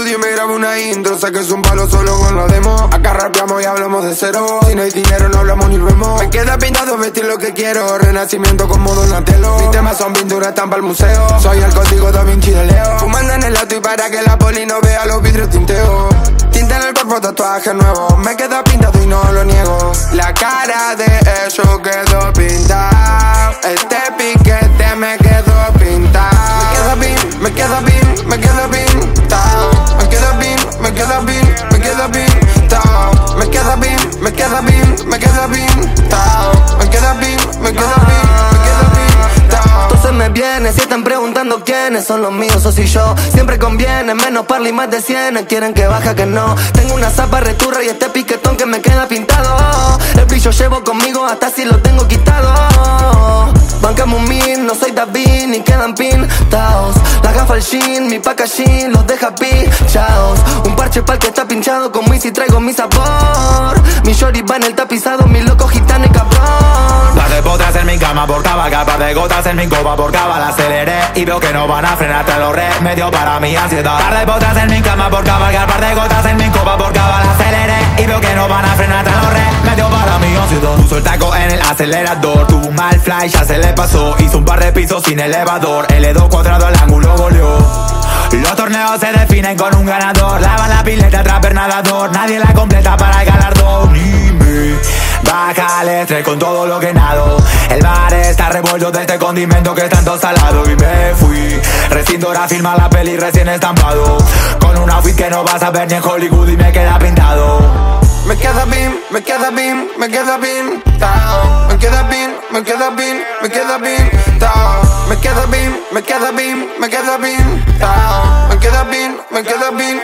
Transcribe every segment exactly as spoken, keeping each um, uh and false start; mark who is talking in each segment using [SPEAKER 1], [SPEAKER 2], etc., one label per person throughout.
[SPEAKER 1] estudio y me grabo una intro. Sé que es un palo solo con la demo. Acá rapeamos y hablamos de cero. Si no hay dinero no hablamos ni vemos. Me queda pintado vestir lo que quiero. Renacimiento como Donatello. Mis temas son pinturas, están para el museo. Soy el código Da Vinci de Leo. Fumando en el auto y para que la poli no vea los vidrios tinteo. Tinta en el cuerpo, tatuaje nuevo. Me queda pintado y no lo niego. La cara de eso quedó pintada. Este piquete me quedó pintado. Me queda bien, me queda bien, me queda pintado. Me queda bien, me queda bien, me queda pintado. Me queda bien, me queda bien, me queda pintado. Me queda bien, me queda bien, me queda pintado.
[SPEAKER 2] Entonces me viene, si están preguntando quiénes son los míos, o si yo. Siempre conviene, menos parla y más de cien. Quieren que baja que no. Tengo una zapa returra y este piquetón que me queda pintado. El brillo llevo conmigo hasta si lo tengo quitado. Bancamos un min, no soy David ni quedan pintados. La gafa al jean, mi packaging los deja pichados. Un parche pa'l que está pinchado con Wiz y traigo mi sabor. Mi shorty va en el tapizado, mi loco gitano y cabrón.
[SPEAKER 3] Par de potras en mi cama por cabalgar, par de gotas en mi copa por cabal. Aceleré y veo que no van a frenar, te lo remedio para mi ansiedad. Par de potras en mi cama por cabalgar, par de gotas en mi copa por cabal. Aceleré y veo que no van a frenar, te lo remedio para mi ansiedad. Puso el taco en el acelerador, tuvo un mal fly, ya se le pasó. Hizo un par de pisos sin elevador, L dos cuadrado al ángulo goleó. Los torneos se definen con un ganador. Lava la pileta, trapper nadador. Nadie la completa para el galardón. Y me baja el estrés con todo lo que nado. El mar está revuelto de este condimento que es tanto salado. Y me fui, recinto a filmar la peli recién estampado. Con un outfit que no vas a ver ni en Hollywood y me queda pintado.
[SPEAKER 1] Me queda bien, me queda bien, me queda pintado. Me queda bien, me queda bien, me queda pintado. Me queda bien, me queda bien, me queda pintado. Me queda bien, me queda bien.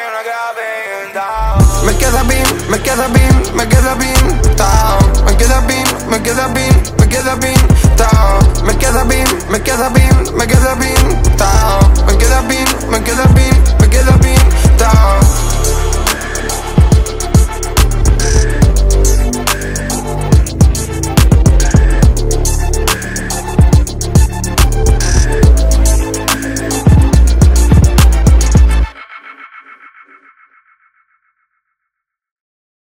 [SPEAKER 1] Me queda bien, me queda bien, me queda pintado. Me queda bien, me queda bien, me queda pintado. Me queda bien, me queda bien, me queda pintado. Me queda bien.